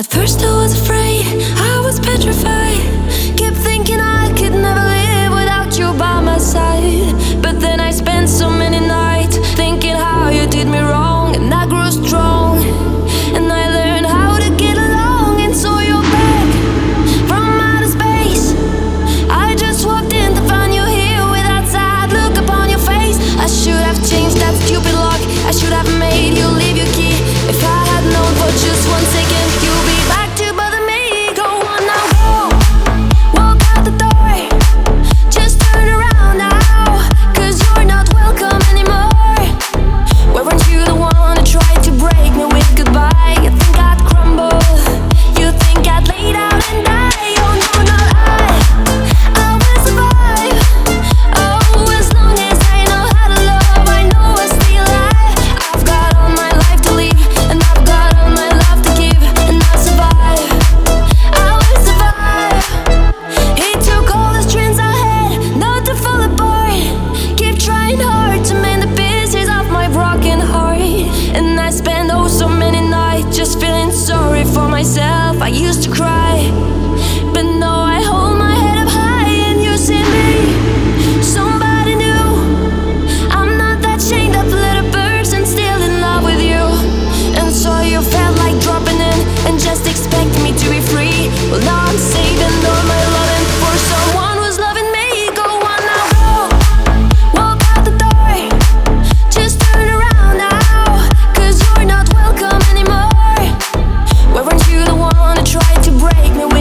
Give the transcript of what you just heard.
At first I was afraid, I was petrified. Kept thinking I could never live without you by my side. But then I spent so many nights thinking how you did me wrong, and I grew strong, and I learned how to get along. And so you're back from outer space. I just walked in to find you here with that sad look upon your face. I should have changed that stupid lock. I should have made you leave your key. If I had known for just 1 second you'll be back to bother me. Go on now, go. Walk out the door. Just turn around now, 'cause you're not welcome anymore. Weren't you the one who tried to break me with goodbye? You think I'd crumble, you think I'd lay down and die. Oh no, not I will survive. Oh, as long as I know how to love, I know I still alive. I've got all my life to live, and I've got all my love to give, and I'll survive. I will survive. He took all the strengths I had, not to fall apart. Keep trying hard to mend the pieces of my broken heart. And I spent oh so many nights just feeling sorry for myself. I used to cry, but now I hold my head up high, and you see me, somebody new. I'm not that chained up little person, still in love with you. And so you felt like dropping in and just expect me to be free. Well, now I'm saving all my loving for someone who's loving me. Go on now, go. Walk out the door. Just turn around now, 'cause you're not welcome anymore. Weren't you the one who tried to break me with